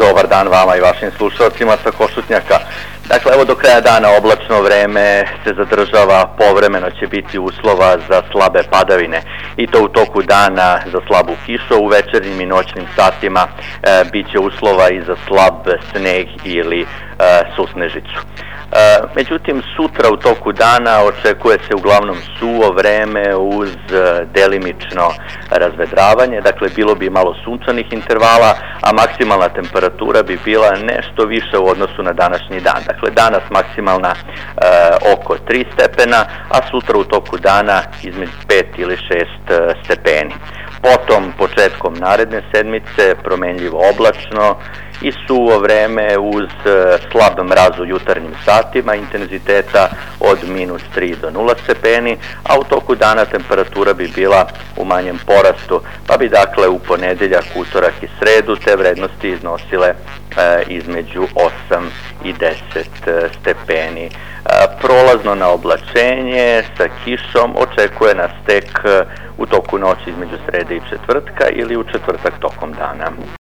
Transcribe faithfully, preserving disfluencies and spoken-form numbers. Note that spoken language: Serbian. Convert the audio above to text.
Dobar dan vama i vašim slušalcima sa Košutnjaka. Dakle, evo do kraja dana oblačno vreme se zadržava, povremeno će biti uslova za slabe padavine i to u toku dana za slabu kišu, u večernjim i noćnim satima e, bit će uslova i za slab sneg ili e, susnežicu. E, međutim, sutra u toku dana očekuje se uglavnom suvo vreme uz e, delimično razvedravanje, dakle bilo bi malo sunčanih intervala, a maksimalna temperatura bi bila nešto više u odnosu na današnji dan. Dakle, danas maksimalna e, oko tri stepena, a sutra u toku dana između pet ili šest e, stepeni. Potom, početkom naredne sedmice, promenljivo oblačno i suvo vreme uz e, slab mraz u jutarnjim satima, intenziteta od minus tri do nula stepeni, a u toku dana temperatura bi bila u manjem porastu, pa bi dakle u ponedeljak, utorak i sredu te vrednosti iznosile e, između osam i deset e, stepeni. E, prolazno na oblačenje sa kišom očekuje nas tek e, u toku noći između srede i četvrtka ili u četvrtak tokom dana.